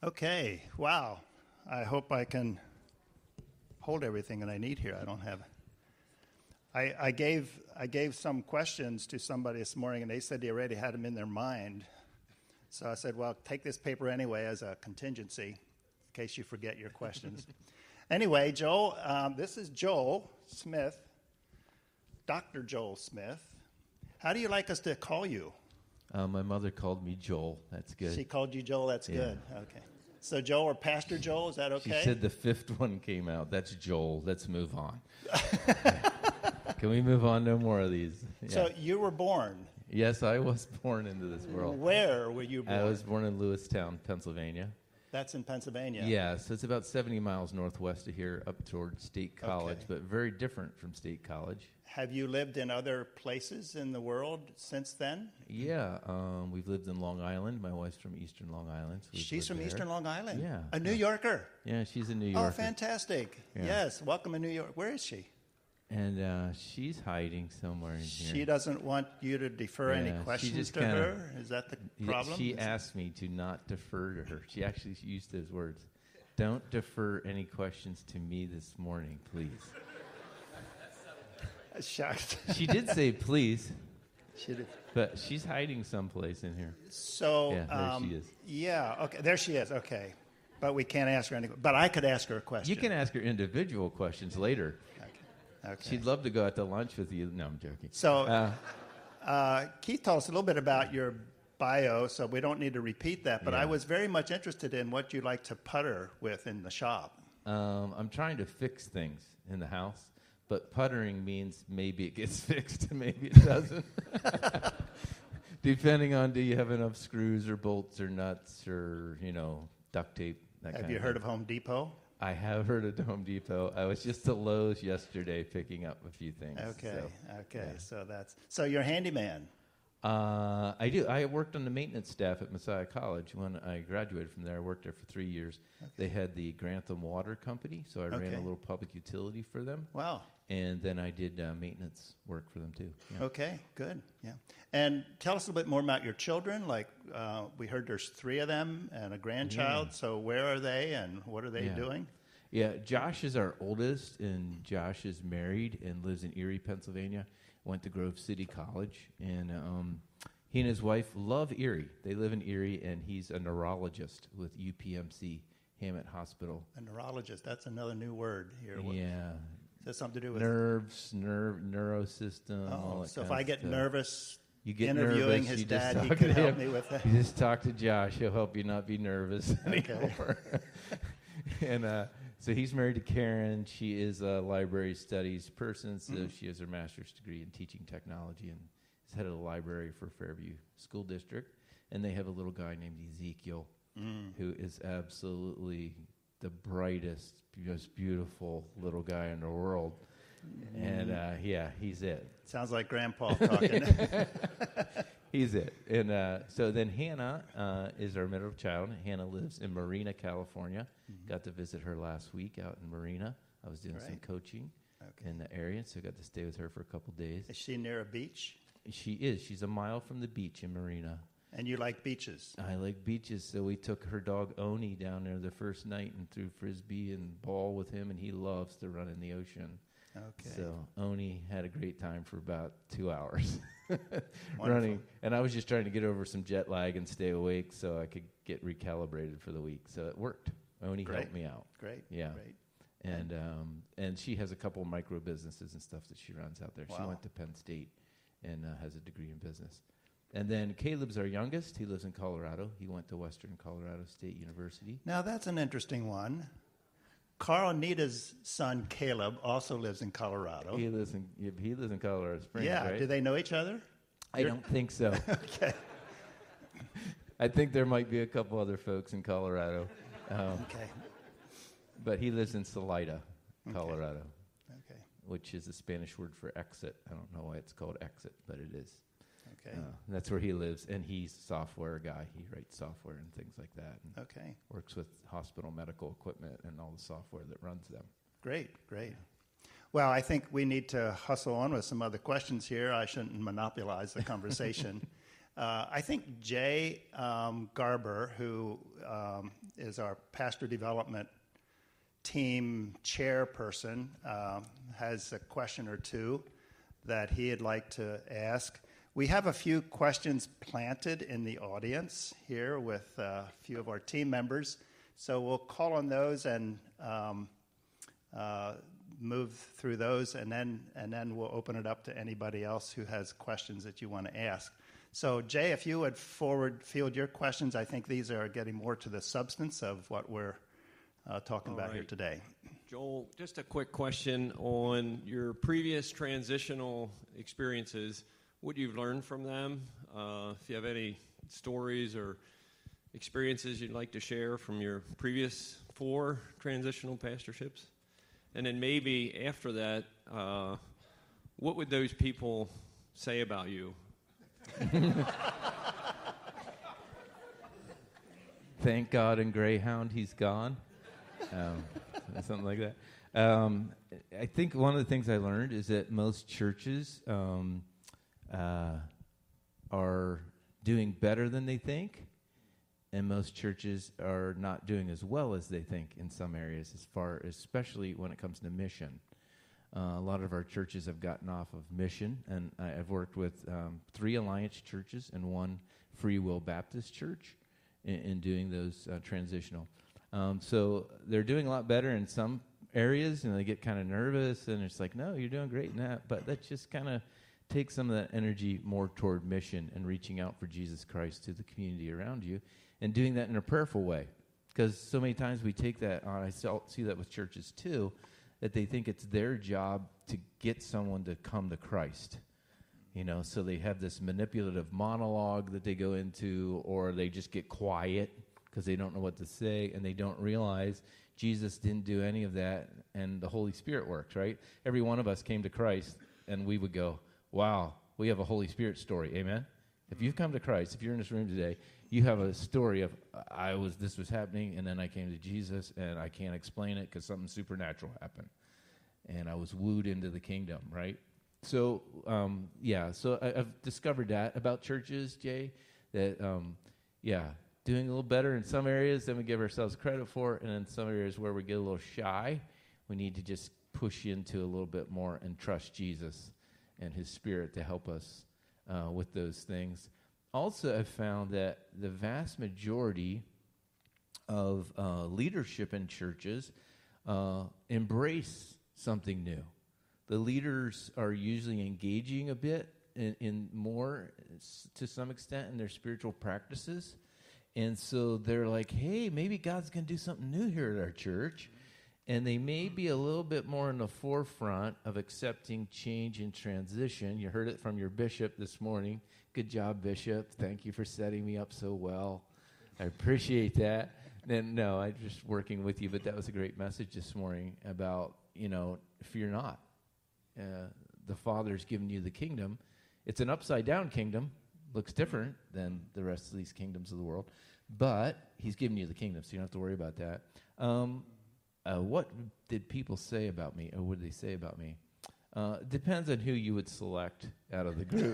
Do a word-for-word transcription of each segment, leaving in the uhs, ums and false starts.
Okay, wow. I hope I can hold everything that I need here. I don't have. I, I gave I gave some questions to somebody this morning, and they said they already had them in their mind. So I said, well, take this paper anyway as a contingency in case you forget your questions. Anyway, Joel, um, this is Joel Smith, Doctor Joel Smith. How do you like us to call you? Uh, my mother called me Joel. That's good. She called you Joel. That's Yeah. good. Okay. So Joel or Pastor Joel, is that okay? She said the fifth one came out. That's Joel. Let's move on. Can we move on? No more of these. Yeah. So you were born. Yes, I was born into this world. Where were you born? I was born in Lewistown, Pennsylvania. That's in Pennsylvania. Yeah, so it's about seventy miles northwest of here, up toward State College, Okay. but very different from State College. Have you lived in other places in the world since then? Yeah, um, we've lived in Long Island. My wife's from Eastern Long Island. So we've She's lived from there. Eastern Long Island? Yeah. A New Yeah. Yorker? Yeah, she's a New Oh, Yorker. fantastic. Yeah. Yes, welcome to New York. Where is she? And uh, she's hiding somewhere in here. She doesn't want you to defer Yeah, any she questions just to kinda- her? Is that the Yeah, problem? She Is- asked me to not defer to her. She actually used those words. Don't defer any questions to me this morning, please. Shocked. She did say please, She did. but she's hiding someplace in here. So, Yeah, there um, she is. Yeah, okay, there she is, okay. But we can't ask her any, but I could ask her a question. You can ask her individual questions later. Okay. Okay. She'd love to go out to lunch with you. No, I'm joking. So, Uh, uh, Keith told us a little bit about your bio, so we don't need to repeat that, but Yeah. I was very much interested in what you like to putter with in the shop. um, I'm trying to fix things in the house, but puttering means maybe it gets fixed, maybe it doesn't. Depending on do you have enough screws or bolts or nuts or, you know, duct tape. That Have kind you of heard thing. of Home Depot? I have heard of Home Depot. I was just at Lowe's yesterday picking up a few things. Okay, so, okay, yeah. so that's, so you're a handyman. Uh, I do. I worked on the maintenance staff at Messiah College. When I graduated from there, I worked there for three years. They had the Grantham Water Company, so I ran Okay. a little public utility for them. Wow, And then I did uh, maintenance work for them, too. Yeah. okay, good, yeah. And tell us a little bit more about your children, like, uh, we heard there's three of them and a grandchild, Yeah. so where are they and what are they Yeah. doing? Yeah, Josh is our oldest, and Josh is married and lives in Erie, Pennsylvania. Went to Grove City College, and um, he and his wife love Erie. They live in Erie, and he's a neurologist with U P M C, Hammett Hospital. A neurologist, that's another new word here. What- Yeah, Is that something to do with nerves, nerve, neurosystem. all Oh, that so if kind I of get stuff. nervous you get interviewing nervous, his you just dad, he talk could to help him. me with that. You just talk to Josh; he'll help you not be nervous anymore. and uh, so he's married to Karen. She is a library studies person, so Mm-hmm. she has her master's degree in teaching technology and is head of the library for Fairview School District. And they have a little guy named Ezekiel, Mm. who is absolutely the brightest, most beautiful little guy in the world. And uh, yeah, he's it. Sounds like Grandpa talking. He's it. And uh, so then Hannah uh, is our middle child. Hannah lives in Marina, California. Got to visit her last week out in Marina. I was doing some Right. coaching Okay. in the area, so I got to stay with her for a couple days. Is she near a beach? She is. She's a mile from the beach in Marina. And you like beaches? I like beaches, so we took her dog Oni down there the first night and threw frisbee and ball with him, and he loves to run in the ocean. Okay. So Oni had a great time for about two hours Wonderful. running. And I was just trying to get over some jet lag and stay awake so I could get recalibrated for the week. So it worked. Oni Great. helped me out. Great. Yeah. Great. And um, and she has a couple micro businesses and stuff that she runs out there. She Wow. went to Penn State and uh, has a degree in business. And then Caleb's our youngest. He lives in Colorado. He went to Western Colorado State University. Now that's an interesting one. Carl Nita's son Caleb also lives in Colorado. He lives in yeah, he lives in Colorado Springs, yeah. right? Do they know each other? I don't think so. Okay. I think there might be a couple other folks in Colorado. Um, Okay. But he lives in Salida, Colorado, Okay. which is a Spanish word for exit. I don't know why it's called exit, but it is. Okay. Uh, that's where he lives, and he's a software guy. He writes software and things like that, and Okay. works with hospital medical equipment and all the software that runs them. Great. Great. Well, I think we need to hustle on with some other questions here. I shouldn't monopolize the conversation. Uh, I think Jay um, Garber, who um, is our pastor development team chairperson, uh, has a question or two that he'd like to ask. We have a few questions planted in the audience here with uh, a few of our team members, so we'll call on those and um, uh, move through those, and then and then we'll open it up to anybody else who has questions that you want to ask. So, Jay, if you would forward field your questions, I think these are getting more to the substance of what we're uh, talking All about right. here today. Joel, just a quick question on your previous transitional experiences, what you've learned from them, uh, if you have any stories or experiences you'd like to share from your previous four transitional pastorships. And then maybe after that, uh, what would those people say about you? Thank God in Greyhound he's gone. Um, something like that. Um, I think one of the things I learned is that most churches um, uh, are doing better than they think, and most churches are not doing as well as they think in some areas, as far, especially when it comes to mission. Uh, a lot of our churches have gotten off of mission, and I, I've worked with um, three Alliance churches and one Free Will Baptist church in, in doing those uh, transitional. Um, so they're doing a lot better in some areas, and they get kind of nervous, and it's like, no, you're doing great in that. But that just kind of takes some of that energy more toward mission and reaching out for Jesus Christ to the community around you, and doing that in a prayerful way. Because so many times we take that on, I see that with churches too, that they think it's their job to get someone to come to Christ. You know, so they have this manipulative monologue that they go into, or they just get quiet because they don't know what to say, and they don't realize Jesus didn't do any of that, and the Holy Spirit works, right? Every one of us came to Christ, and we would go, wow, we have a Holy Spirit story, amen? If you've come to Christ, if you're in this room today, you have a story of, I was, this was happening, and then I came to Jesus, and I can't explain it because something supernatural happened. And I was wooed into the kingdom, right? So, um, yeah, so I, I've discovered that about churches, Jay, that, um, yeah, doing a little better in some areas than we give ourselves credit for, and in some areas where we get a little shy, we need to just push into a little bit more and trust Jesus and his Spirit to help us uh, with those things. Also, I've found that the vast majority of uh, leadership in churches uh, embrace something new. The leaders are usually engaging a bit in, in more, s- to some extent, in their spiritual practices. And so they're like, hey, maybe God's going to do something new here at our church. And they may be a little bit more in the forefront of accepting change and transition. You heard it from your bishop this morning. Good job, Bishop. Thank you for setting me up so well. I appreciate that. And no, I'm just working with you, but that was a great message this morning about, you know, fear not. Uh, the Father's given you the kingdom. It's an upside-down kingdom. Looks different than the rest of these kingdoms of the world. But he's given you the kingdom, so you don't have to worry about that. Um, uh, what did people say about me, or what did they say about me? Uh, depends on who you would select out of the group.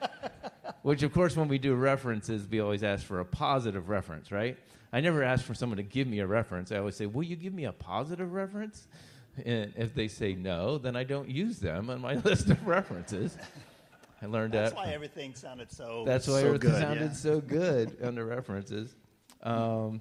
Which, of course, when we do references, we always ask for a positive reference, right? I never ask for someone to give me a reference. I always say, will you give me a positive reference? And if they say no, then I don't use them on my list of references. I learned That's that. That's why everything sounded so That's why so everything good, sounded yeah. so good under references. Um,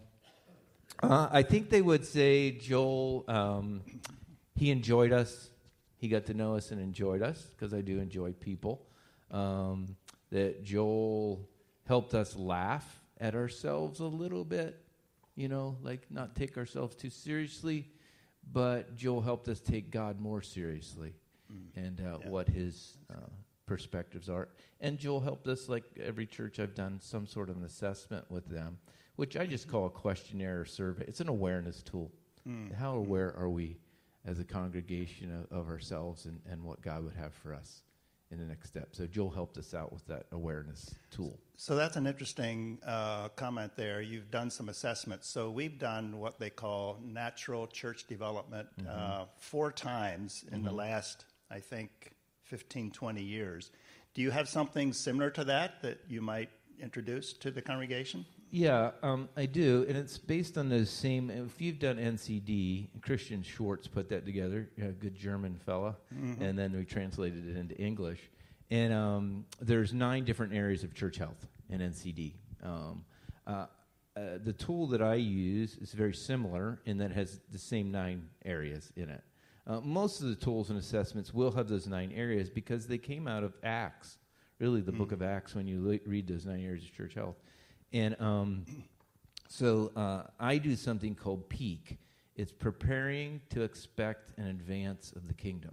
uh, I think they would say Joel, um, he enjoyed us. He got to know us and enjoyed us, because I do enjoy people. Um, that Joel helped us laugh at ourselves a little bit, you know, like not take ourselves too seriously, but Joel helped us take God more seriously mm. and uh, yeah. what his uh, perspectives are. And Joel helped us, like every church I've done, some sort of an assessment with them, which I just call a questionnaire or survey. It's an awareness tool. Mm. How aware are we as a congregation of, of ourselves and, and what God would have for us in the next step? So Joel helped us out with that awareness tool. So that's an interesting uh, comment there. You've done some assessments. So we've done what they call natural church development mm-hmm. uh, four times in mm-hmm. the last, I think, fifteen, twenty years. Do you have something similar to that that you might introduce to the congregation? Yeah, um, I do, and it's based on those same. If you've done N C D, Christian Schwartz put that together, a good German fella, mm-hmm. and then we translated it into English. And um, there's nine different areas of church health in N C D. Um, uh, uh, the tool that I use is very similar in that it has the same nine areas in it. Uh, most of the tools and assessments will have those nine areas because they came out of Acts, really the mm. book of Acts, when you le- read those nine areas of church health. And um, so uh, I do something called PEAK. It's preparing to expect an advance of the kingdom.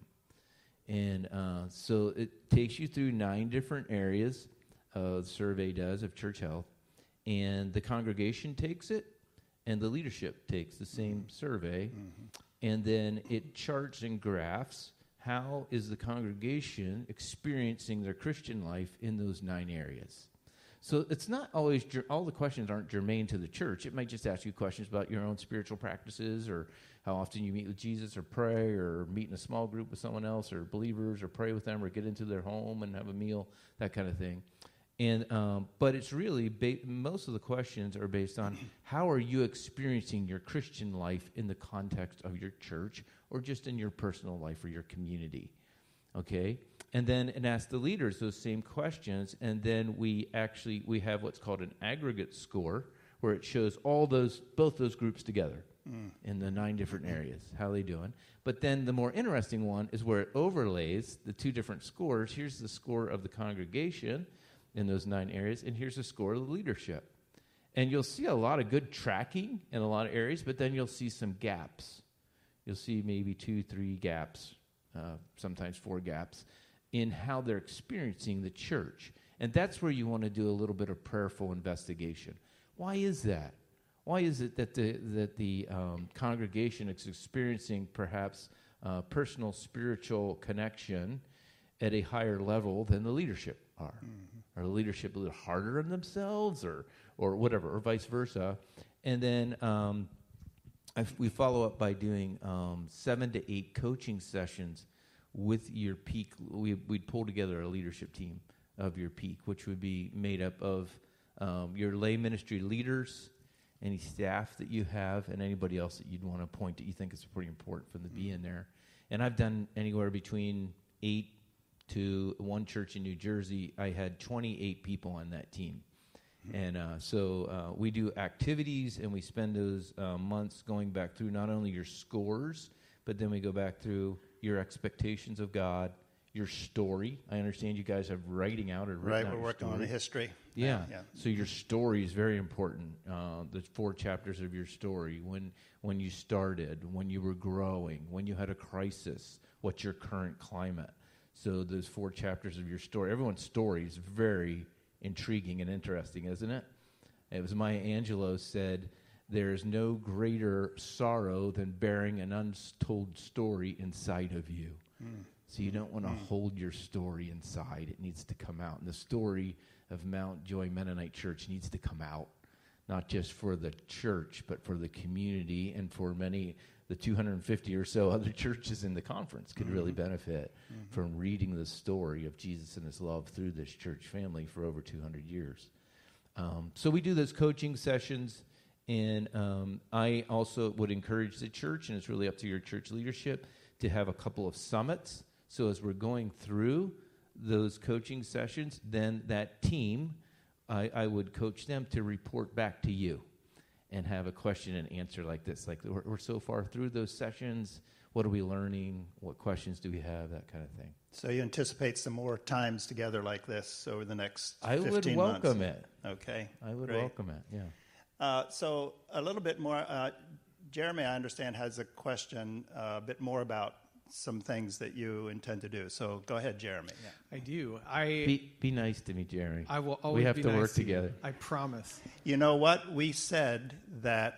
And uh, so it takes you through nine different areas, uh, the survey does, of church health. And the congregation takes it, and the leadership takes the same mm-hmm. survey. Mm-hmm. And then it charts and graphs how is the congregation experiencing their Christian life in those nine areas. So it's not always, ger- all the questions aren't germane to the church. It might just ask you questions about your own spiritual practices, or how often you meet with Jesus, or pray, or meet in a small group with someone else, or believers, or pray with them, or get into their home and have a meal, that kind of thing. And um, but it's really, ba- most of the questions are based on how are you experiencing your Christian life in the context of your church, or just in your personal life or your community. Okay? And then and ask the leaders those same questions, and then we actually, we have what's called an aggregate score, where it shows all those, both those groups together mm. in the nine different areas, how they doing. But then the more interesting one is where it overlays the two different scores. Here's the score of the congregation in those nine areas, and here's the score of the leadership. And you'll see a lot of good tracking in a lot of areas, but then you'll see some gaps. You'll see maybe two, three gaps, uh, sometimes four gaps, in how they're experiencing the church. And that's where you want to do a little bit of prayerful investigation. Why is that? Why is it that the that the um, congregation is experiencing perhaps uh, personal spiritual connection at a higher level than the leadership are? Mm-hmm. Are the leadership a little harder on themselves, or or whatever, or vice versa? And then um, I, we follow up by doing um, seven to eight coaching sessions with your PEAK. We, we'd pull together a leadership team of your PEAK, which would be made up of um, your lay ministry leaders, any staff that you have, and anybody else that you'd want to appoint that you think is pretty important for them to be in there. And I've done anywhere between eight to one church in New Jersey. I had twenty-eight people on that team. Mm-hmm. And uh, so uh, we do activities, and we spend those uh, months going back through not only your scores, but then we go back through your expectations of God, your story. I understand you guys have writing out or written right. out We're working story. on the history. Yeah. yeah. So your story is very important. Uh, the four chapters of your story: when when you started, when you were growing, when you had a crisis, what's your current climate. So those four chapters of your story. Everyone's story is very intriguing and interesting, isn't it? It was Maya Angelou said, "There is no greater sorrow than bearing an untold story inside of you." Mm. So you don't want to mm. hold your story inside. It needs to come out. And the story of Mount Joy Mennonite Church needs to come out, not just for the church, but for the community, and for many, the two hundred fifty or so other churches in the conference could mm-hmm. really benefit mm-hmm. from reading the story of Jesus and his love through this church family for over two hundred years. Um, so we do those coaching sessions. And um, I also would encourage the church, and it's really up to your church leadership, to have a couple of summits. So as we're going through those coaching sessions, then that team, I, I would coach them to report back to you and have a question and answer like this. Like, we're, we're so far through those sessions. What are we learning? What questions do we have? That kind of thing. So you anticipate some more times together like this over the next I fifteen would welcome months? it. Okay. I would Great. welcome it, yeah. Uh, so a little bit more, uh, Jeremy, I understand, has a question uh, a bit more about some things that you intend to do. So go ahead, Jeremy. Yeah. I do. I Be, be nice to me, Jeremy. I will always We have be to nice work to you. together. I promise. You know what? We said that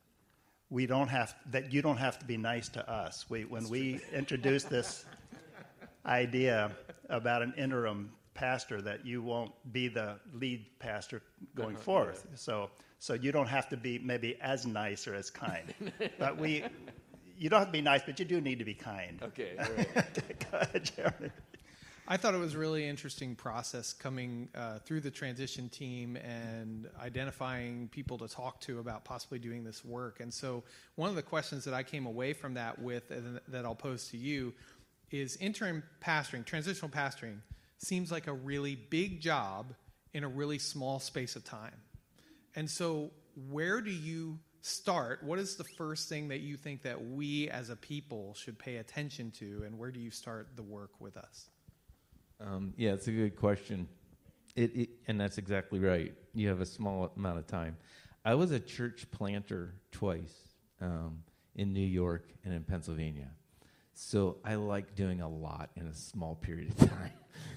we don't have that you don't have to be nice to us. We when we introduced this idea about an interim pastor, that you won't be the lead pastor going uh-huh. forth. So so you don't have to be maybe as nice or as kind. But we you don't have to be nice, but you do need to be kind. Okay. All right. Go ahead, Jeremy. I thought it was a really interesting process coming uh, through the transition team and identifying people to talk to about possibly doing this work. And so one of the questions that I came away from that with and that I'll pose to you is interim pastoring, transitional pastoring, seems like a really big job in a really small space of time. And so where do you start? What is the first thing that you think that we as a people should pay attention to, and where do you start the work with us? Um, yeah, it's a good question. It, it, and that's exactly right. You have a small amount of time. I was a church planter twice um, in New York and in Pennsylvania. So I like doing a lot in a small period of time.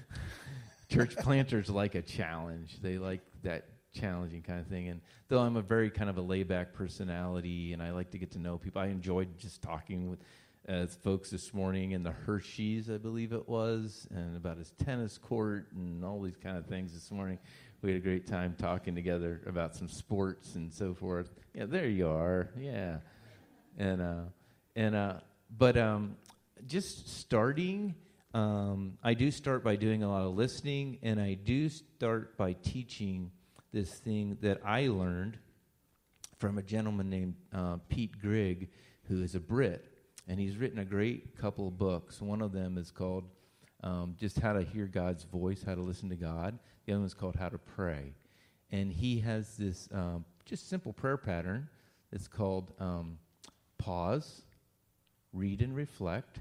Church planters like a challenge. They like that challenging kind of thing. And though I'm a very kind of a laid-back personality and I like to get to know people, I enjoyed just talking with uh, folks this morning in the Hershey's, I believe it was, and about his tennis court and all these kind of things this morning. We had a great time talking together about some sports and so forth. Yeah, there you are. Yeah. And, uh, and, uh, but, um, just starting, um, I do start by doing a lot of listening, and I do start by teaching this thing that I learned from a gentleman named uh, Pete Grigg, who is a Brit, and he's written a great couple of books. One of them is called um, just How to Hear God's Voice, How to Listen to God. The other one is called How to Pray. And he has this um, just simple prayer pattern. It's called um, pause, read and reflect,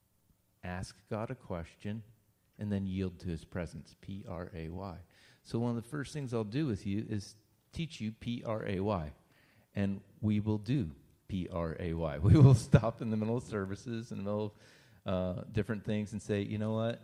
ask God a question, and then yield to his presence, P R A Y. So one of the first things I'll do with you is teach you P R A Y, and we will do P R A Y. We will stop in the middle of services, in the middle of uh, different things, and say, you know what,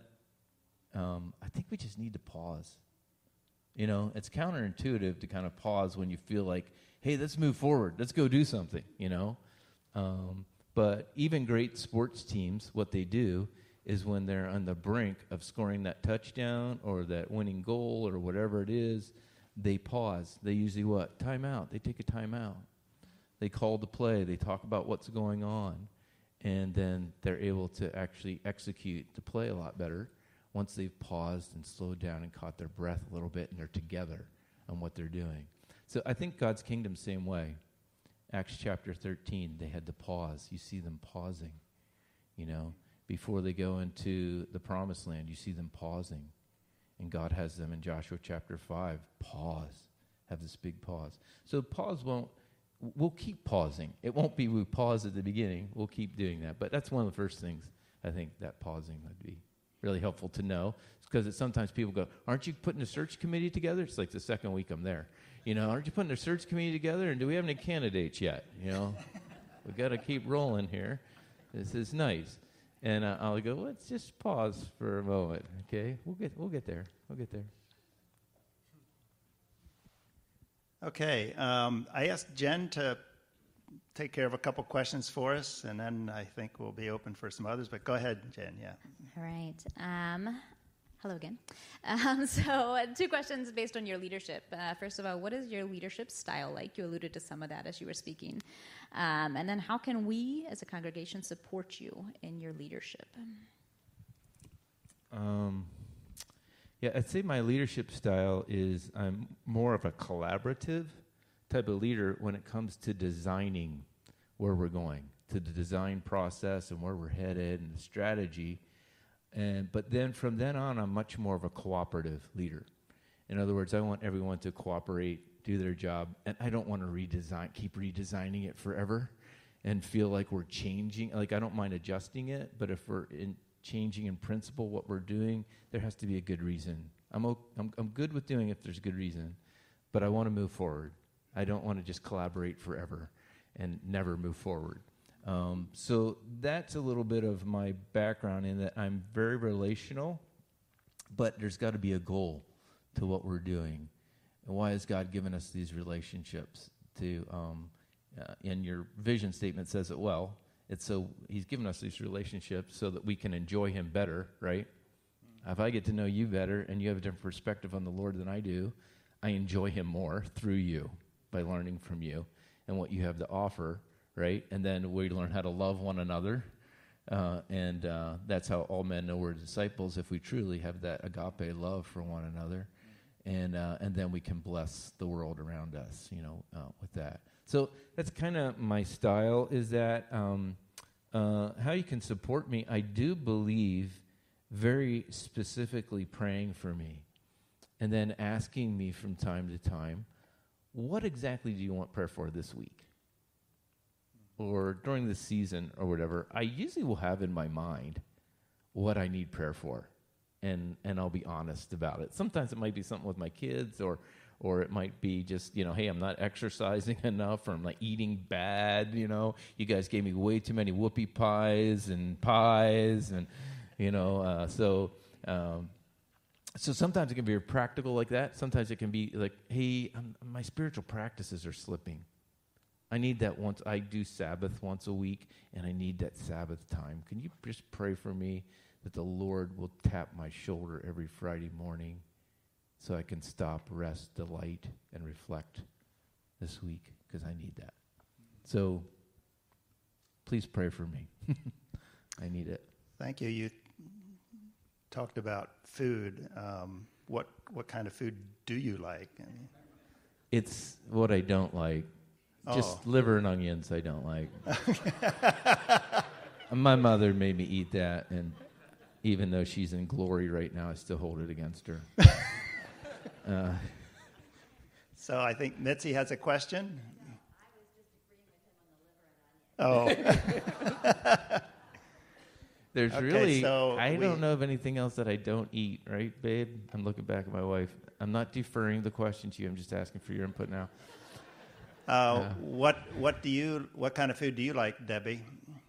um, I think we just need to pause. You know, it's counterintuitive to kind of pause when you feel like, hey, let's move forward. Let's go do something, you know. Um, but even great sports teams, what they do is when they're on the brink of scoring that touchdown or that winning goal or whatever it is, they pause. They usually what? Time out. They take a time out. They call the play. They talk about what's going on. And then they're able to actually execute the play a lot better once they've paused and slowed down and caught their breath a little bit and they're together on what they're doing. So I think God's kingdom, same way. Acts chapter thirteen, they had to pause. You see them pausing, you know. Before they go into the promised land, you see them pausing. And God has them in Joshua chapter five. Pause. Have this big pause. So pause won't, we'll keep pausing. It won't be we pause at the beginning. We'll keep doing that. But that's one of the first things I think that pausing would be really helpful to know. Because sometimes people go, aren't you putting a search committee together? It's like the second week I'm there. You know, aren't you putting a search committee together? And do we have any candidates yet? You know, we've got to keep rolling here. This is nice. And uh, I'll go, let's just pause for a moment, okay? We'll get we'll get there. We'll get there. Okay. Um, I asked Jen to take care of a couple questions for us, and then I think we'll be open for some others. But go ahead, Jen, yeah. All right. Um, hello again. Um, so uh, two questions based on your leadership. Uh, first of all, what is your leadership style like? You alluded to some of that as you were speaking. Um, and then how can we as a congregation support you in your leadership? Um, yeah, I'd say my leadership style is I'm more of a collaborative type of leader when it comes to designing where we're going, to the design process and where we're headed and the strategy. And but then from then on, I'm much more of a cooperative leader. In other words, I want everyone to cooperate, do their job, and I don't want to redesign, keep redesigning it forever and feel like we're changing. Like, I don't mind adjusting it, but if we're in changing in principle what we're doing, there has to be a good reason. I'm o- I'm, I'm good with doing it if there's a good reason, but I want to move forward. I don't want to just collaborate forever and never move forward. Um, so that's a little bit of my background in that I'm very relational, but there's got to be a goal to what we're doing. And why has God given us these relationships? To um, uh, and your vision statement says it well. It's so He's given us these relationships so that we can enjoy Him better, right? Mm-hmm. If I get to know you better and you have a different perspective on the Lord than I do, I enjoy Him more through you by learning from you and what you have to offer. Right? And then we learn how to love one another, Uh, and uh, that's how all men know we're disciples, if we truly have that agape love for one another. And uh, and then we can bless the world around us, you know, uh, with that. So that's kind of my style, is that um, uh, how you can support me. I do believe very specifically praying for me and then asking me from time to time, what exactly do you want prayer for this week? Or during the season or whatever. I usually will have in my mind what I need prayer for. And and I'll be honest about it. Sometimes it might be something with my kids, or or it might be just, you know, hey, I'm not exercising enough, or I'm like eating bad, you know. You guys gave me way too many whoopie pies and pies, and, you know, uh, so um, so sometimes it can be very practical like that. Sometimes it can be like, hey, I'm, my spiritual practices are slipping. I need that once. I do Sabbath once a week, and I need that Sabbath time. Can you just pray for me that the Lord will tap my shoulder every Friday morning so I can stop, rest, delight, and reflect this week, because I need that. So please pray for me. I need it. Thank you. You talked about food. Um, what what kind of food do you like? I mean, It's what I don't like. Just Oh. liver and onions I don't like. My mother made me eat that, and even though she's in glory right now, I still hold it against her. uh, So I think Mitzi has a question. Oh, there's Okay, really, so I we- don't know of anything else that I don't eat, right, babe? I'm looking back at my wife. I'm not deferring the question to you. I'm just asking for your input now. uh, what what do you what kind of food do you like, Debbie?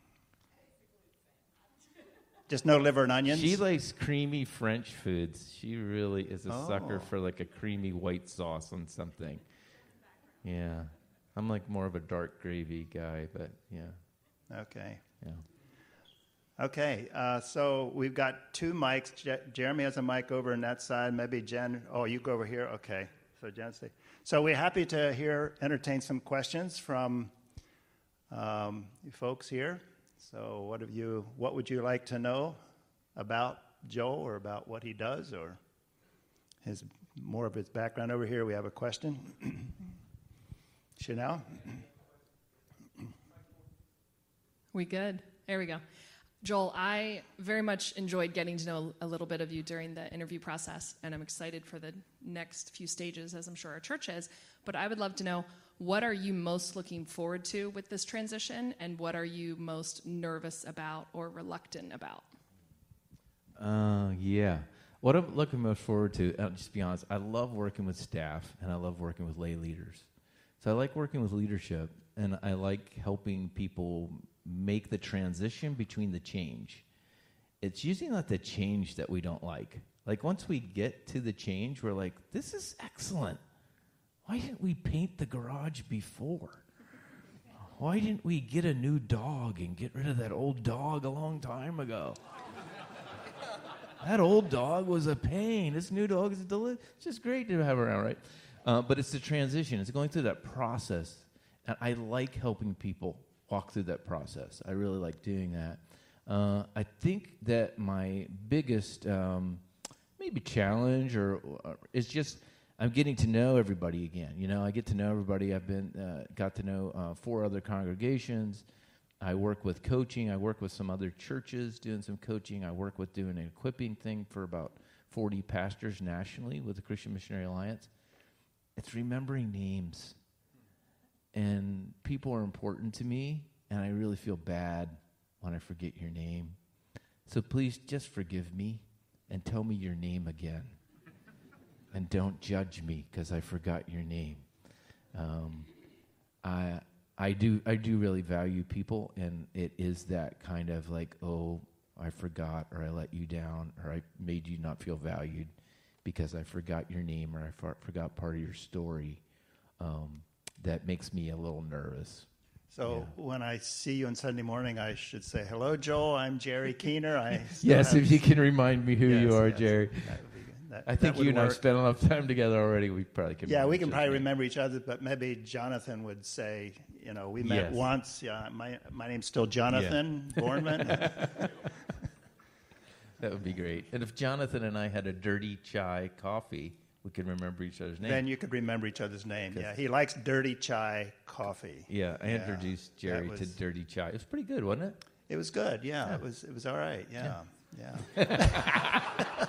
Just no liver and onions. She likes creamy French foods. She really is a sucker Oh. for like a creamy white sauce on something. Yeah. I'm like more of a dark gravy guy, but yeah. Okay. Yeah. Okay. Uh, so we've got two mics. Je- Jeremy has a mic over on that side. Maybe Jen. Oh, you go over here. Okay. So Jen, stay. So we're happy to hear entertain some questions from um, you folks here. So what have you? What would you like to know about Joel, or about what he does, or his more of his background? Over here, we have a question. Chanel. We good? There we go. Joel, I very much enjoyed getting to know a little bit of you during the interview process, and I'm excited for the next few stages, as I'm sure our church is. But I would love to know, what are you most looking forward to with this transition, and what are you most nervous about or reluctant about? Uh, yeah. What I'm looking most forward to, I'll just be honest, I love working with staff, and I love working with lay leaders. So I like working with leadership, and I like helping people make the transition between the change. It's usually not the change that we don't like. Like, once we get to the change, we're like, this is excellent. Why didn't we paint the garage before? Why didn't we get a new dog and get rid of that old dog a long time ago? That old dog was a pain. This new dog is a deli- it's just great to have around, right? Uh, but it's the transition. It's going through that process. And I like helping people walk through that process. I really like doing that. Uh, I think that my biggest um, maybe challenge or, or is just I'm getting to know everybody again. You know, I get to know everybody. I've been uh, got to know uh, four other congregations. I work with coaching. I work with some other churches doing some coaching. I work with doing an equipping thing for about forty pastors nationally with the Christian Missionary Alliance. It's remembering names. And people are important to me, and I really feel bad when I forget your name. So please just forgive me and tell me your name again. And don't judge me because I forgot your name. Um, I I do I do really value people, and it is that kind of like, oh, I forgot, or I let you down, or I made you not feel valued because I forgot your name, or I for, forgot part of your story. Um, that makes me a little nervous. So Yeah. when I see you on Sunday morning, I should say, hello, Joel, I'm Jerry Keener. I still Yes, have- if you can remind me who Yes, you are, yes, Jerry. that would be good. That, I think that would you and I work. spent enough time together already. We probably can. Yeah, remember we each can other's probably name. remember each other, but maybe Jonathan would say, you know, we met Yes. once. Yeah, my my name's still Jonathan Bornman. That would be great. And if Jonathan and I had a dirty chai coffee, we could remember each other's name. Then you could remember each other's name. 'Cause- Yeah, he likes dirty chai coffee. yeah, I Yeah, introduced that Jerry to was- dirty chai. It was pretty good, wasn't it? It was good. Yeah, Yeah. it was it was all right. Yeah, yeah.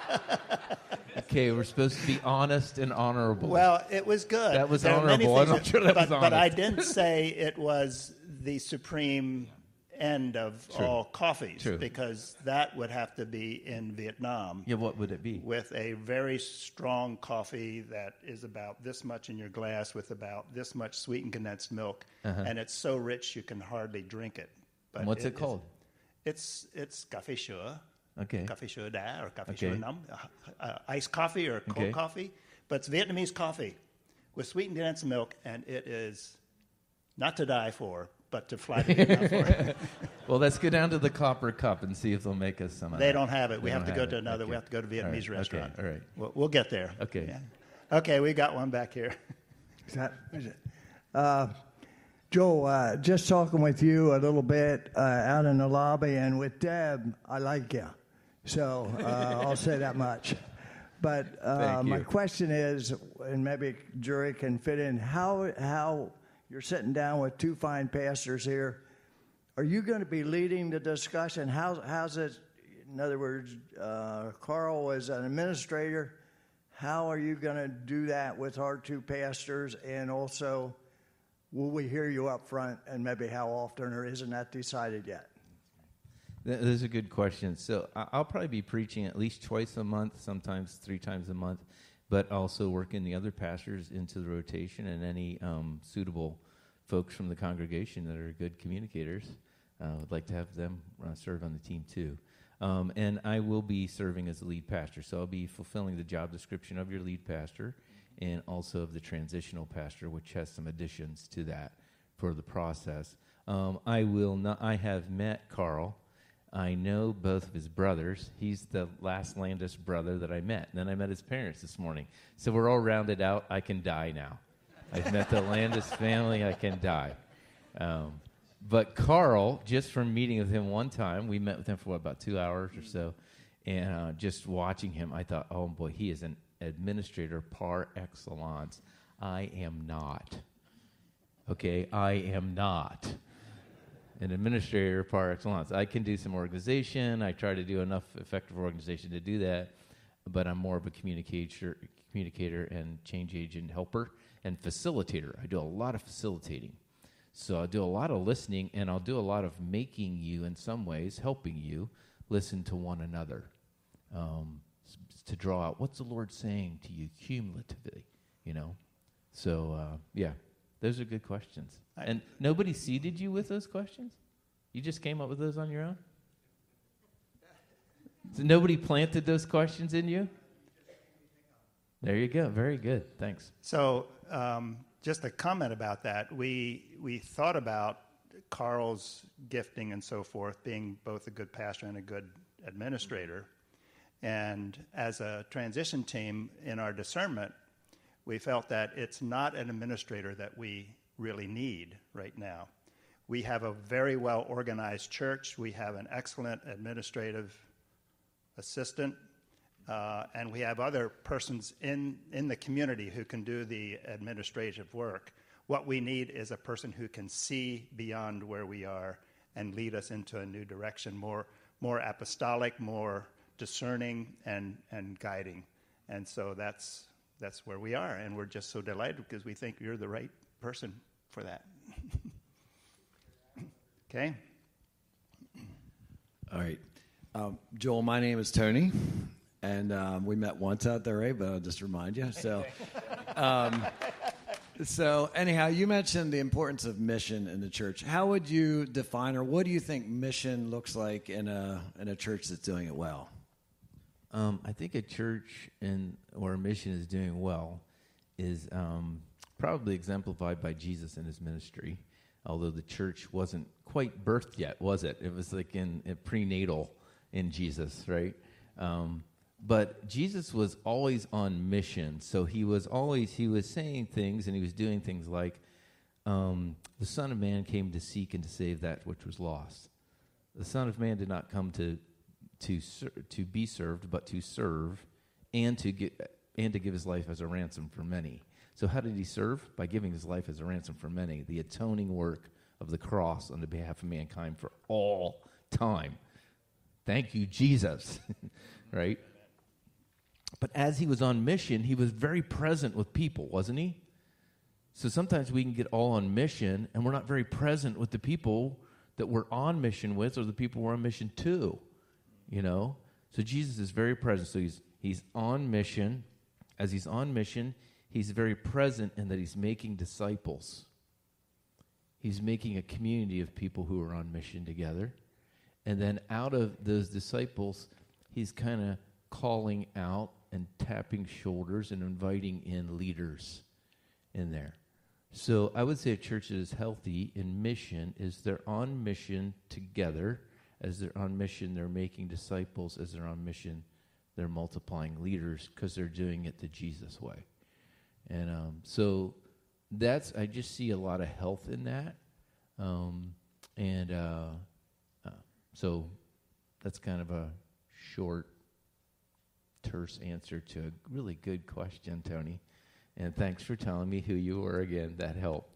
Okay, we're supposed to be honest and honorable. Well, it was good. That was There are many honorable. I'm things not sure that but, was But I honest. didn't say it was the supreme end of True. all coffees, True. because that would have to be in Vietnam yeah, what would it be? with a very strong coffee that is about this much in your glass with about this much sweetened condensed milk, Uh-huh. and it's so rich you can hardly drink it. But And what's it, is- called? It's it's café sure. Okay. Café sure da or café Okay. sure nam, uh, uh, iced coffee or cold Okay. coffee, but it's Vietnamese coffee with sweetened condensed milk, and it is not to die for, but to fly to Vietnam for. Well, let's go down to the Copper Cup and see if they'll make us some of They that. don't have it. We They have to don't go have to it. another. Okay. We have to go to a All Vietnamese right. restaurant. Okay. All right. We'll, we'll get there. Okay. Yeah. Okay, we got one back here. Is that, is it? Uh, Joel, uh, just talking with you a little bit uh, out in the lobby, and with Deb, I like you. So uh, I'll say that much. But uh, Thank my you. question is, and maybe jury can fit in, how how you're sitting down with two fine pastors here. Are you going to be leading the discussion? How, how's it, in other words, uh, Carl is an administrator. How are you going to do that with our two pastors? And also, will we hear you up front, and maybe how often, or isn't that decided yet? Th- Those are good questions. So I- I'll probably be preaching at least twice a month, sometimes three times a month, but also working the other pastors into the rotation and any um, suitable folks from the congregation that are good communicators. I uh, would like to have them uh, serve on the team too. Um, and I will be serving as the lead pastor. So I'll be fulfilling the job description of your lead pastor and also of the transitional pastor, which has some additions to that for the process. Um, I will not, I have met Carl. I know both of his brothers. He's the last Landis brother that I met. And then I met his parents this morning. So we're all rounded out. I can die now. I've met the Landis family. I can die. Um, but Carl, just from meeting with him one time, we met with him for what, about two hours or so, and uh, just watching him, I thought, oh boy, he is an administrator par excellence. I am not. Okay, I am not an administrator par excellence. I can do some organization. I try to do enough effective organization to do that, but I'm more of a communicator, communicator and change agent helper and facilitator. I do a lot of facilitating. So I'll do a lot of listening, and I'll do a lot of making you, in some ways, helping you listen to one another, um, s- to draw out what's the Lord saying to you cumulatively, you know? So, uh, yeah, those are good questions. I- And nobody seeded you with those questions? You just came up with those on your own? So nobody planted those questions in you? There you go. Very good. Thanks. So, um, just a comment about that. We we thought about Carl's gifting and so forth, being both a good pastor and a good administrator. And as a transition team in our discernment, we felt that it's not an administrator that we really need right now. We have a very well organized church. We have an excellent administrative assistant. Uh, and we have other persons in, in the community who can do the administrative work. What we need is a person who can see beyond where we are and lead us into a new direction, more more apostolic, more discerning, and, and guiding. And so that's that's where we are, and we're just so delighted because we think you're the right person for that. Okay? All right. Um, Joel, my name is Tony. And um, we met once out there, right? But I'll just remind you. So, um, so anyhow, you mentioned the importance of mission in the church. How would you define, or what do you think mission looks like in a in a church that's doing it well? Um, I think a church in or a mission is doing well is um, probably exemplified by Jesus and his ministry. Although the church wasn't quite birthed yet, was it? It was like in, in prenatal in Jesus, right? Um, but Jesus was always on mission. So he was always, he was saying things and he was doing things like, um, the Son of Man came to seek and to save that which was lost. The Son of Man did not come to to ser- to be served, but to serve and to get and to give his life as a ransom for many. So how did he serve? By giving his life as a ransom for many, the atoning work of the cross on the behalf of mankind for all time. Thank you, Jesus. Right? But as he was on mission, he was very present with people, wasn't he? So sometimes we can get all on mission, and we're not very present with the people that we're on mission with or the people we're on mission to, you know? So Jesus is very present. So he's he's on mission. As he's on mission, he's very present in that he's making disciples. He's making a community of people who are on mission together. And then out of those disciples, he's kind of calling out and tapping shoulders and inviting in leaders in there. So I would say a church that is healthy in mission is they're on mission together. As they're on mission, they're making disciples. As they're on mission, they're multiplying leaders because they're doing it the Jesus way. And um, so that's, I just see a lot of health in that. Um, and uh, uh, so that's kind of a short, terse answer to a really good question, Tony. And thanks for telling me who you were again. That helped.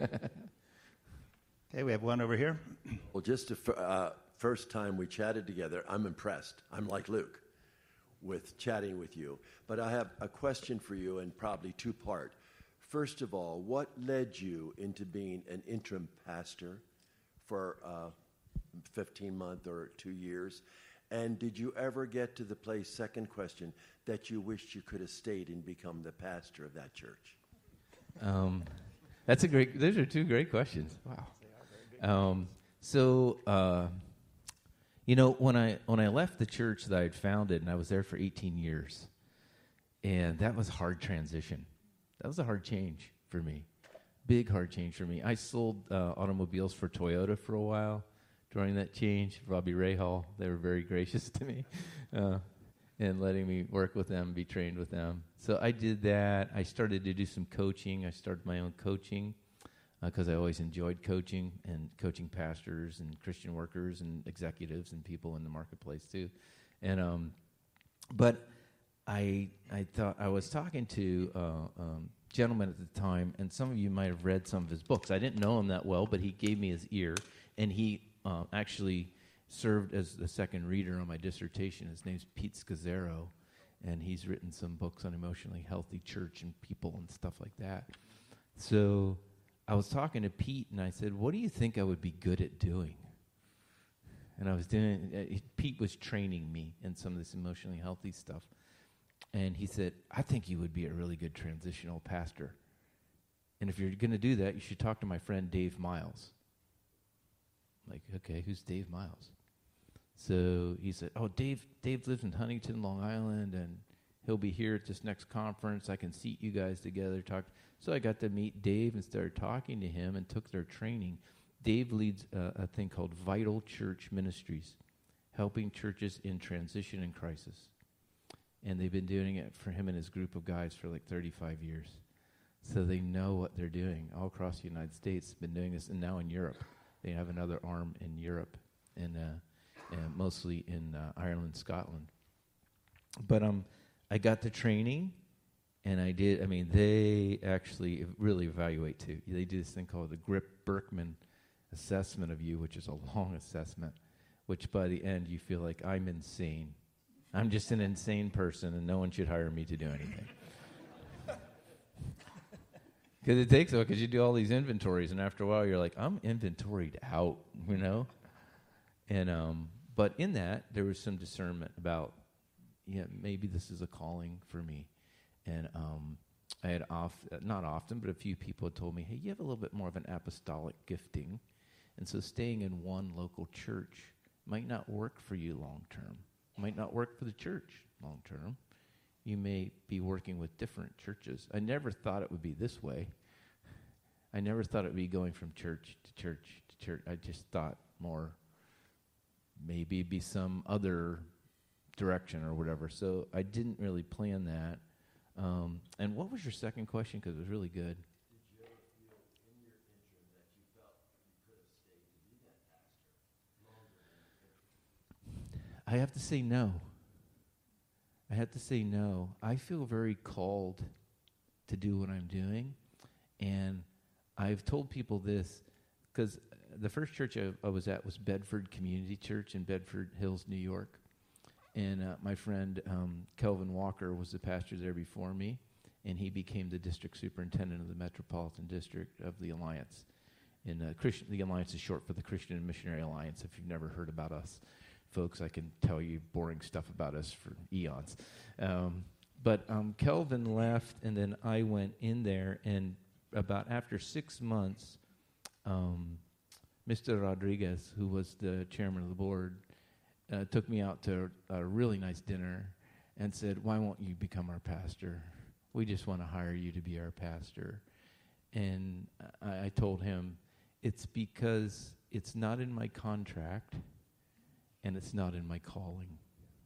Okay, we have one over here. Well, just the f- uh, first time we chatted together, I'm impressed. I'm like Luke with chatting with you. But I have a question for you, and probably two-part. First of all, what led you into being an interim pastor for uh, fifteen months or two years? And did you ever get to the place, second question, that you wished you could have stayed and become the pastor of that church? Um, that's a great, those are two great questions. Wow. Um, so, uh, you know, when I when I left the church that I had founded, and I was there for eighteen years, and that was a hard transition. That was a hard change for me, big hard change for me. I sold uh, automobiles for Toyota for a while during that change. Robbie Rahal, they were very gracious to me uh, and letting me work with them, be trained with them. So I did that. I started to do some coaching. I started my own coaching because uh, I always enjoyed coaching and coaching pastors and Christian workers and executives and people in the marketplace too. And um, but I I thought I was talking to a uh, um, gentleman at the time, and some of you might have read some of his books. I didn't know him that well, but he gave me his ear, and he uh, actually served as the second reader on my dissertation. His name's Pete Scazzaro, and he's written some books on emotionally healthy church and people and stuff like that. So I was talking to Pete, and I said, what do you think I would be good at doing? And I was doing, uh, Pete was training me in some of this emotionally healthy stuff. And he said, I think you would be a really good transitional pastor. And if you're going to do that, you should talk to my friend Dave Miles. I'm like, okay, who's Dave Miles? So he said, oh, Dave Dave lives in Huntington, Long Island, and he'll be here at this next conference. I can seat you guys together. Talk. So I got to meet Dave and started talking to him and took their training. Dave leads uh, a thing called Vital Church Ministries, helping churches in transition and crisis. And they've been doing it for him and his group of guys for like thirty-five years. So they know what they're doing all across the United States. Been doing this, and now in Europe. They have another arm in Europe, and, uh, and mostly in uh, Ireland, Scotland. But um, I got the training, and I did, I mean, they actually really evaluate too. They do this thing called the Grip Berkman assessment of you, which is a long assessment, which by the end you feel like I'm insane. I'm just an insane person, and no one should hire me to do anything. Because it takes a while, because you do all these inventories, and after a while you're like, I'm inventoried out, you know? And um, but in that, there was some discernment about, yeah, maybe this is a calling for me. And um, I had, off, not often, but a few people had told me, hey, you have a little bit more of an apostolic gifting, and so staying in one local church might not work for you long term. Might not work for the church long term. You may be working with different churches. I never thought it would be this way. I never thought it would be going from church to church to church. I just thought more maybe it'd be some other direction or whatever. So I didn't really plan that. Um, and what was your second question? Because it was really good. I have to say no. I have to say no. I feel very called to do what I'm doing. And I've told people this because the first church I, I was at was Bedford Community Church in Bedford Hills, New York. And uh, my friend um, Kelvin Walker was the pastor there before me, and he became the district superintendent of the Metropolitan District of the Alliance. And uh, Christian, the Alliance is short for the Christian and Missionary Alliance. If you've never heard about us, folks, I can tell you boring stuff about us for eons. Um, but um, Kelvin left, and then I went in there, and about after six months, um, Mister Rodriguez, who was the chairman of the board, uh, took me out to a really nice dinner and said, "Why won't you become our pastor? We just want to hire you to be our pastor." And I, I told him, it's because it's not in my contract, and it's not in my calling.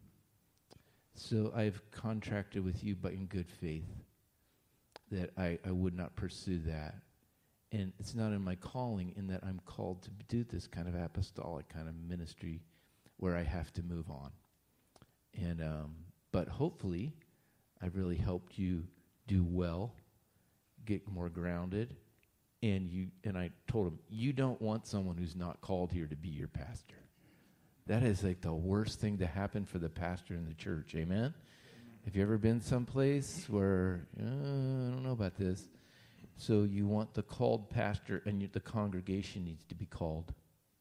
So I've contracted with you, but in good faith, that I, I would not pursue that. And it's not in my calling in that I'm called to do this kind of apostolic kind of ministry where I have to move on. And um, but hopefully I've really helped you do well, get more grounded. And you and I told him, you don't want someone who's not called here to be your pastor. That is like the worst thing to happen for the pastor in the church. Amen? Have you ever been someplace where, uh, I don't know about this. So you want the called pastor, and you, the congregation needs to be called.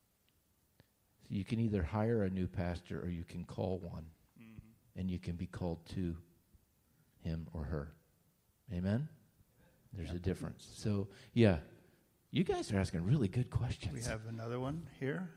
So you can either hire a new pastor or you can call one. Mm-hmm. And you can be called to him or her. Amen? There's yeah. a difference. So, yeah, you guys are asking really good questions. We have another one here.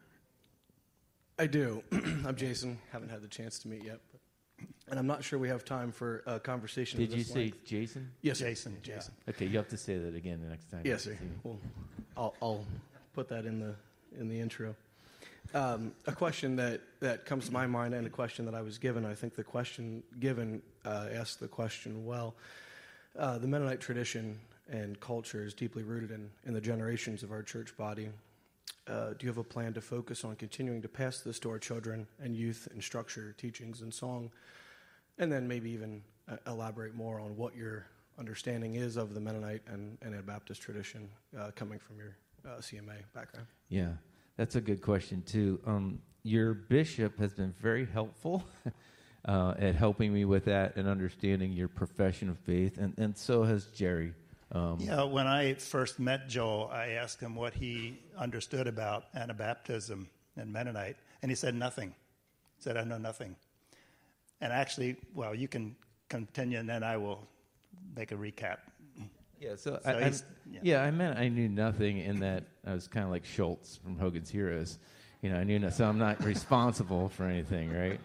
I do. I'm Jason. Haven't had the chance to meet yet. But, and I'm not sure we have time for a conversation. Did of you this say length. Jason? Yes, sir. Jason. Jason. Yeah. Okay, you have to say that again the next time. Yes, sir. Well, I'll, I'll put that in the in the intro. Um, a question that, that comes to my mind, and a question that I was given. I think the question given uh, asked the question well. Uh, the Mennonite tradition and culture is deeply rooted in, in the generations of our church body. Uh, do you have a plan to focus on continuing to pass this to our children and youth in structure, teachings, and song? And then maybe even uh, elaborate more on what your understanding is of the Mennonite and, and Anabaptist tradition uh, coming from your uh, C M A background. Yeah, that's a good question, too. Um, your bishop has been very helpful uh, at helping me with that and understanding your profession of faith, and, and so has Jerry. Um, yeah, when I first met Joel, I asked him what he understood about Anabaptism and Mennonite, and he said nothing. He said, I know nothing. And actually, well, you can continue, and then I will make a recap. Yeah, so, so I, yeah. yeah, I meant I knew nothing in that I was kind of like Schultz from Hogan's Heroes. You know, I knew no, so I'm not responsible for anything, right?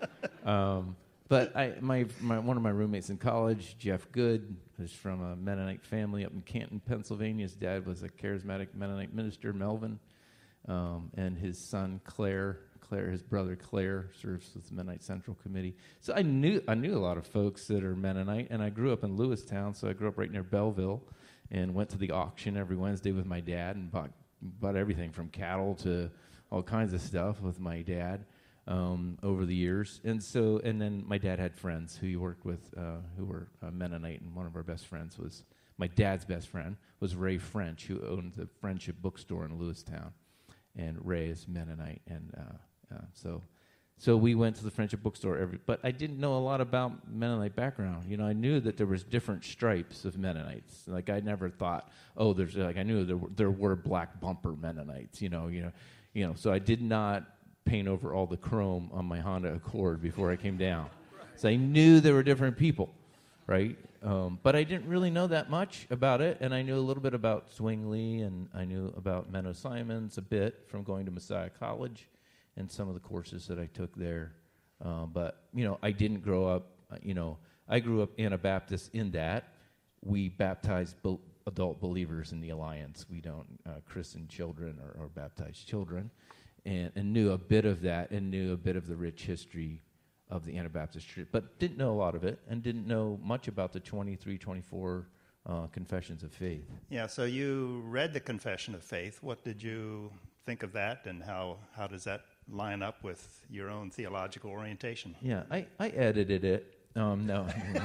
Um, but I, my, my one of my roommates in college, Jeff Good, who's from a Mennonite family up in Canton, Pennsylvania. His dad was a charismatic Mennonite minister, Melvin, um, and his son Claire, Claire, his brother Claire, serves with the Mennonite Central Committee. So I knew I knew a lot of folks that are Mennonite, and I grew up in Lewistown, so I grew up right near Belleville, and went to the auction every Wednesday with my dad and bought bought everything from cattle to all kinds of stuff with my dad. Um, over the years, and so, and then my dad had friends who he worked with, uh, who were uh, Mennonite, and one of our best friends was my dad's best friend was Ray French, who owned the Friendship Bookstore in Lewistown, and Ray is Mennonite, and uh, uh, so, so we went to the Friendship Bookstore every. But I didn't know a lot about Mennonite background. You know, I knew that there was different stripes of Mennonites. Like I never thought, oh, there's like I knew there were, there were black bumper Mennonites. You know, you know, you know. So I did not paint over all the chrome on my Honda Accord before I came down. So I knew there were different people, right? Um, but I didn't really know that much about it, and I knew a little bit about Zwingli, and I knew about Menno Simons a bit from going to Messiah College and some of the courses that I took there. Uh, but, you know, I didn't grow up, uh, you know, I grew up Anabaptist in that we baptize be- adult believers in the Alliance. We don't uh, christen children or, or baptize children. And, and knew a bit of that, and knew a bit of the rich history of the Anabaptist Church, but didn't know a lot of it and didn't know much about the twenty-three, twenty-four uh, confessions of faith. Yeah, so you read the Confession of Faith. What did you think of that, and how, how does that line up with your own theological orientation? Yeah, I, I edited it. Um, no.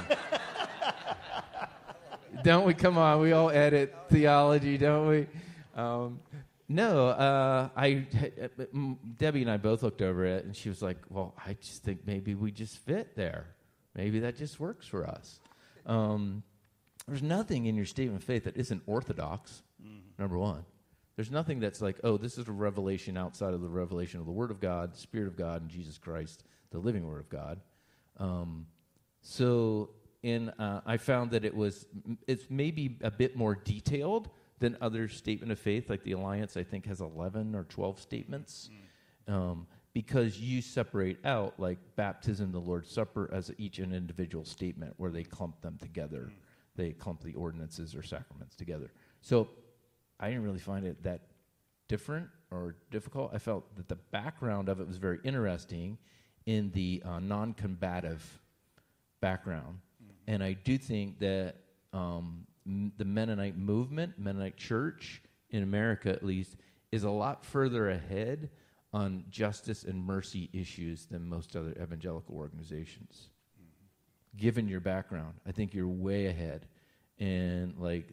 Don't we? Come on, we all edit theology, don't we? Um, no, uh, I, Debbie and I both looked over it, and she was like, well, I just think maybe we just fit there. Maybe that just works for us. Um, there's nothing in your statement of faith that isn't orthodox, mm-hmm. number one. There's nothing that's like, oh, this is a revelation outside of the revelation of the Word of God, the Spirit of God, and Jesus Christ, the living Word of God. Um, so in, uh, I found that it was, it's maybe a bit more detailed than other statement of faith, like the Alliance, I think, has eleven or twelve statements, mm. um, because you separate out, like, baptism, the Lord's Supper, as each an individual statement, where they clump them together. Mm. They clump the ordinances or sacraments together. So I didn't really find it that different or difficult. I felt that the background of it was very interesting in the uh, non-combative background. Mm-hmm. And I do think that um, m- the Mennonite movement, Mennonite church, in America at least, is a lot further ahead on justice and mercy issues than most other evangelical organizations. Mm-hmm. Given your background, I think you're way ahead. And like,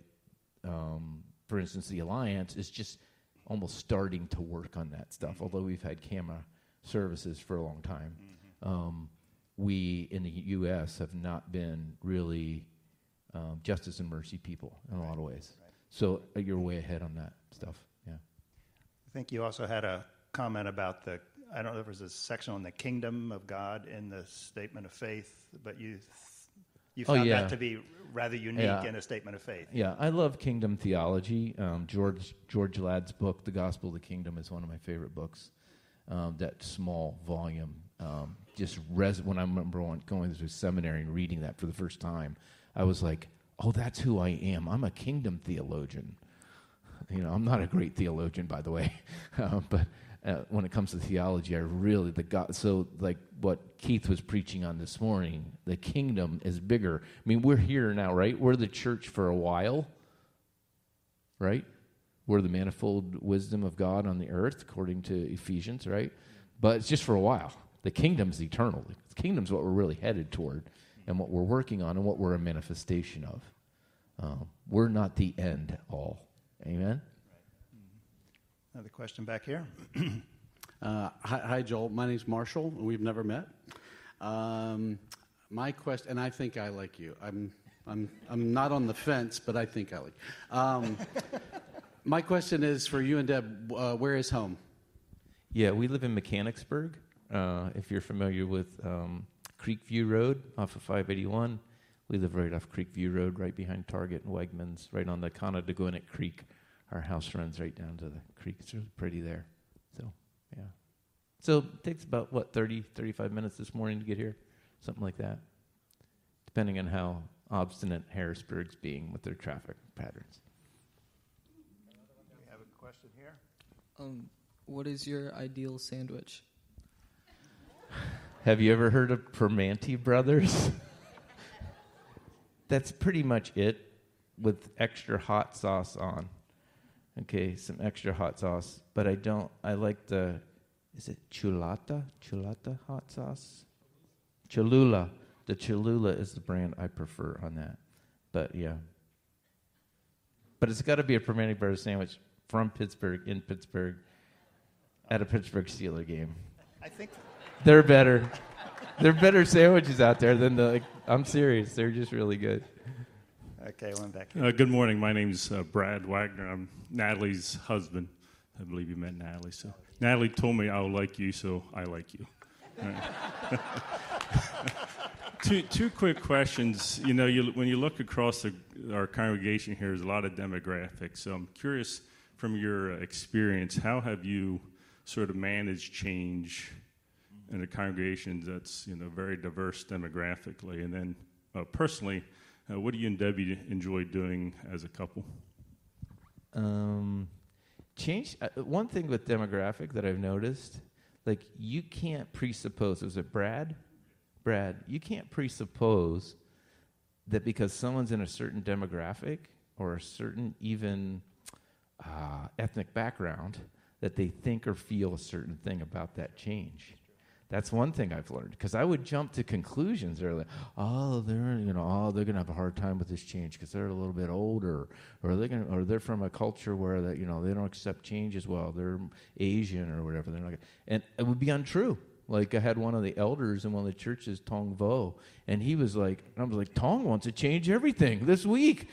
um, for instance, the Alliance is just almost starting to work on that stuff, mm-hmm. although we've had camera services for a long time. Mm-hmm. Um, we, in the U S, have not been really um, justice and mercy people in right. a lot of ways. Right. So uh, you're way ahead on that stuff, yeah. I think you also had a comment about the, I don't know if there was a section on the kingdom of God in the statement of faith, but you you found oh, yeah. that to be rather unique yeah. in a statement of faith. Yeah, I love kingdom theology. Um, George George Ladd's book, The Gospel of the Kingdom, is one of my favorite books. Um, that small volume, um, just res- when I remember going through seminary and reading that for the first time, I was like, oh, that's who I am. I'm a kingdom theologian. You know, I'm not a great theologian, by the way, uh, but uh, when it comes to theology, I really, the God, so like what Keith was preaching on this morning, the kingdom is bigger. I mean, we're here now, right? We're the church for a while, right? We're the manifold wisdom of God on the earth, according to Ephesians, right? But it's just for a while. The kingdom's eternal. The kingdom's what we're really headed toward and what we're working on and what we're a manifestation of. Um, we're not the end all. Amen? Another question back here. uh, hi, hi, Joel. My name's Marshall. We've never met. Um, my question, and I think I like you. I'm, I'm, I'm not on the fence, but I think I like you. Um, my question is for you and Deb. Uh, where is home? Yeah, we live in Mechanicsburg. Uh, if you're familiar with um, Creekview Road off of five eighty-one, we live right off Creekview Road, right behind Target and Wegmans, right on the Connedagonet Creek. Our house runs right down to the creek. It's really pretty there. So, yeah. So it takes about, what, thirty, thirty-five minutes this morning to get here? Something like that. Depending on how obstinate Harrisburg's being with their traffic patterns. We have a question here. Um, what is your ideal sandwich? Have you ever heard of Permanti Brothers? That's pretty much it, with extra hot sauce on. Okay, some extra hot sauce. But I don't, I like the, is it Chulata? Chulata hot sauce? Cholula. The Cholula is the brand I prefer on that. But yeah. But it's got to be a Permanti Brothers sandwich from Pittsburgh, in Pittsburgh, at a Pittsburgh Steelers game. I think they're better. They're better sandwiches out there than the, like, I'm serious. They're just really good. Okay, one back here. Uh, good morning. My name's uh, Brad Wagner. I'm Natalie's husband. I believe you met Natalie. So Natalie told me I'll like you, so I like you. Right. two two quick questions. You know, you, when you look across the, our congregation here, there's a lot of demographics. So I'm curious, from your experience, how have you sort of managed change in a congregation that's, you know, very diverse demographically, and then uh, personally, uh, what do you and Debbie enjoy doing as a couple? Um, change. Uh, one thing with demographic that I've noticed, like, you can't presuppose. Was it Brad? Brad, you can't presuppose that because someone's in a certain demographic or a certain even uh, ethnic background that they think or feel a certain thing about that change. That's one thing I've learned, because I would jump to conclusions early. Oh, they're you know, oh, they're going to have a hard time with this change because they're a little bit older, or they're going, or they're from a culture where that you know they don't accept change as well. They're Asian or whatever. They're not, gonna, and it would be untrue. Like I had one of the elders in one of the churches, Tong Vo, and he was like, I was like, Tong wants to change everything this week,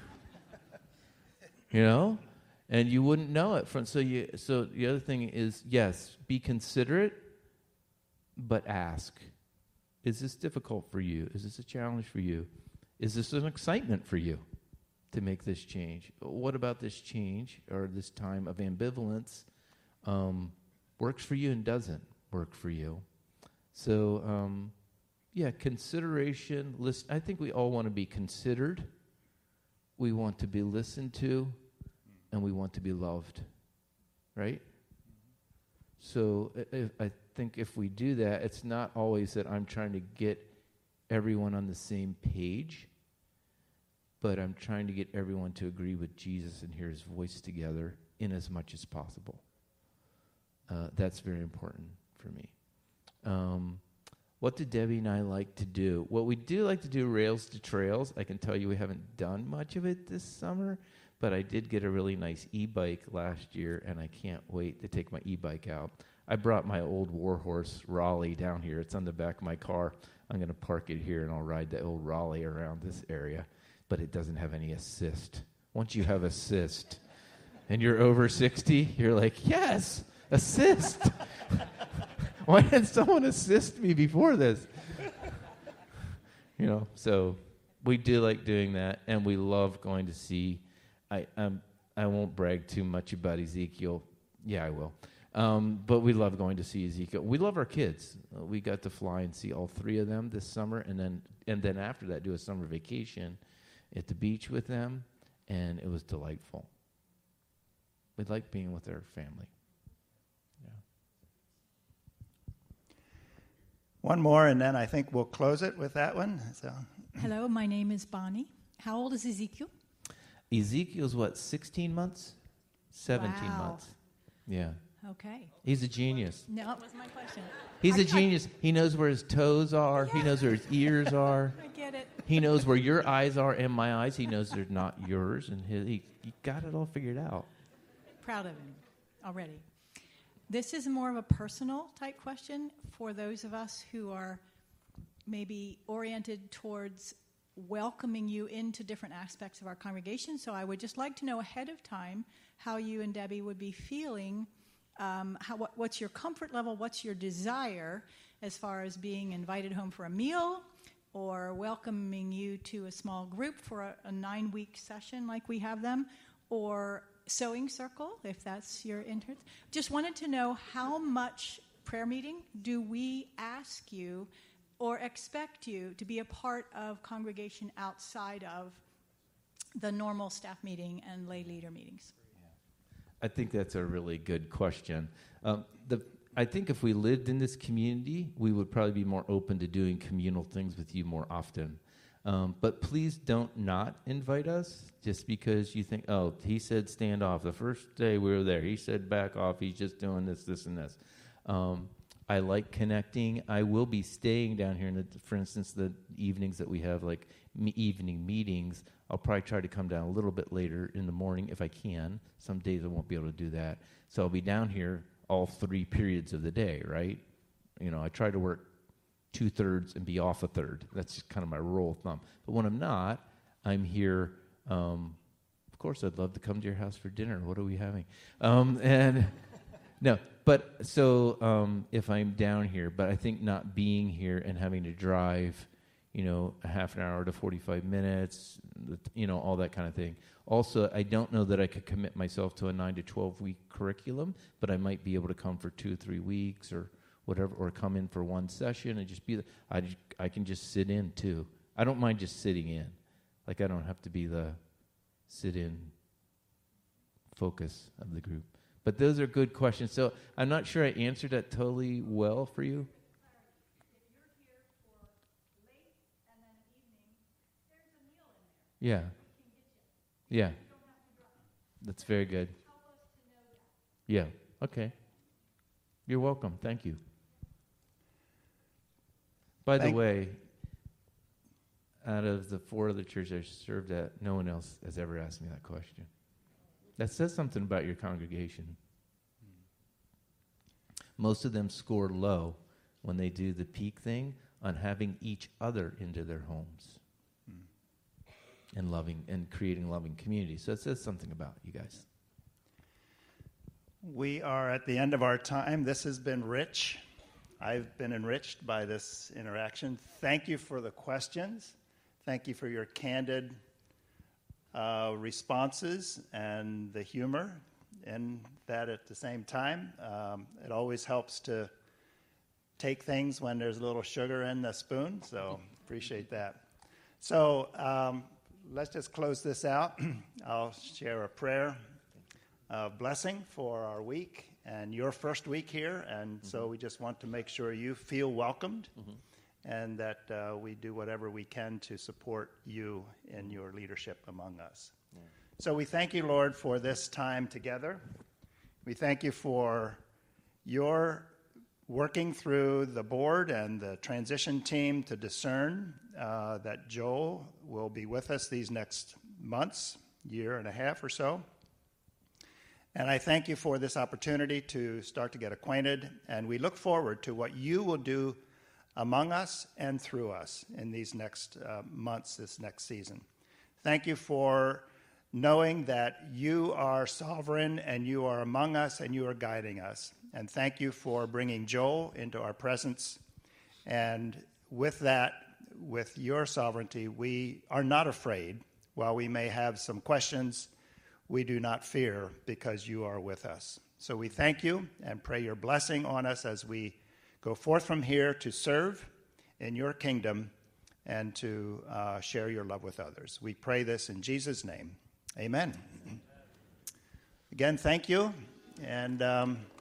you know, and you wouldn't know it from. So you, so the other thing is, yes, be considerate. But ask, is this difficult for you? Is this a challenge for you? Is this an excitement for you to make this change? What about this change or this time of ambivalence um, works for you and doesn't work for you? So, um, yeah, consideration. Listen, I think we all want to be considered. We want to be listened to, and we want to be loved, right? So I, I think if we do that, it's not always that I'm trying to get everyone on the same page, but I'm trying to get everyone to agree with Jesus and hear his voice together in as much as possible. Uh, that's very important for me. Um, what do Debbie and I like to do? Well, we do like to do Rails to Trails. I can tell you we haven't done much of it this summer, but I did get a really nice e-bike last year, and I can't wait to take my e-bike out. I brought my old Warhorse Raleigh down here. It's on the back of my car. I'm going to park it here, and I'll ride the old Raleigh around this area, but it doesn't have any assist. Once you have assist and you're over sixty, you're like, yes, assist. Why didn't someone assist me before this? You know, so we do like doing that, and we love going to see. I um I won't brag too much about Ezekiel. Yeah, I will. Um, but we love going to see Ezekiel. We love our kids. Uh, we got to fly and see all three of them this summer, and then and then after that, do a summer vacation at the beach with them, and it was delightful. We like being with our family. Yeah. One more, and then I think we'll close it with that one. So. Hello, my name is Bonnie. How old is Ezekiel? Ezekiel's what, sixteen months? seventeen Wow. months. Yeah. Okay. He's a genius. No, that was my question. He's I- a genius. He knows where his toes are. He knows where his ears are. I get it. He knows where your eyes are and my eyes. He knows they're not yours, and his, he, he got it all figured out. Proud of him already. This is more of a personal type question for those of us who are maybe oriented towards welcoming you into different aspects of our congregation. So I would just like to know ahead of time how you and Debbie would be feeling. Um, how, what, what's your comfort level? What's your desire as far as being invited home for a meal or welcoming you to a small group for a, a nine-week session like we have them, or sewing circle, if that's your interest? Just wanted to know how much prayer meeting do we ask you or expect you to be a part of congregation outside of the normal staff meeting and lay leader meetings? I think that's a really good question. Um, the, I think if we lived in this community, we would probably be more open to doing communal things with you more often. Um, but please don't not invite us just because you think, oh, he said stand off. The first day we were there, he said back off. He's just doing this, this, and this. Um, I like connecting. I will be staying down here, in the, for instance, the evenings that we have, like me- evening meetings. I'll probably try to come down a little bit later in the morning if I can. Some days I won't be able to do that. So I'll be down here all three periods of the day, right? You know, I try to work two-thirds and be off a third. That's just kind of my rule of thumb. But when I'm not, I'm here. Um, of course, I'd love to come to your house for dinner. What are we having? Um, and no, but so um, if I'm down here, but I think not being here and having to drive, you know, a half an hour to forty-five minutes, you know, all that kind of thing. Also, I don't know that I could commit myself to a nine to twelve week curriculum, but I might be able to come for two, three weeks or whatever, or come in for one session and just be the, I, just, I can just sit in too. I don't mind just sitting in. Like I don't have to be the sit in focus of the group. But those are good questions. So I'm not sure I answered that totally well for you. If you're here for Yeah. Yeah. That's very good. Yeah. Okay. You're welcome. Thank you. By the Thank- way, out of the four other churches I served at, no one else has ever asked me that question. That says something about your congregation. Most of them score low when they do the peak thing on having each other into their homes and loving and creating loving communities. So it says something about you guys. We are at the end of our time. This has been rich. I've been enriched by this interaction. Thank you for the questions. Thank you for your candid uh, responses and the humor in that at the same time. Um, it always helps to take things when there's a little sugar in the spoon, so appreciate that. So um, let's just close this out. I'll share a prayer of blessing for our week and your first week here, and mm-hmm. so we just want to make sure you feel welcomed mm-hmm. and that uh, we do whatever we can to support you in your leadership among us. Yeah. So we thank you, Lord, for this time together. We thank you for your working through the board and the transition team to discern uh, that Joel will be with us these next months, year and a half or so. And I thank you for this opportunity to start to get acquainted, and we look forward to what you will do among us and through us in these next uh, months, this next season. Thank you for knowing that you are sovereign and you are among us and you are guiding us. And thank you for bringing Joel into our presence. And with that, with your sovereignty, we are not afraid. While we may have some questions, we do not fear because you are with us. So we thank you and pray your blessing on us as we go forth from here to serve in your kingdom and to uh, share your love with others. We pray this in Jesus' name. Amen. Again, thank you. And... Um,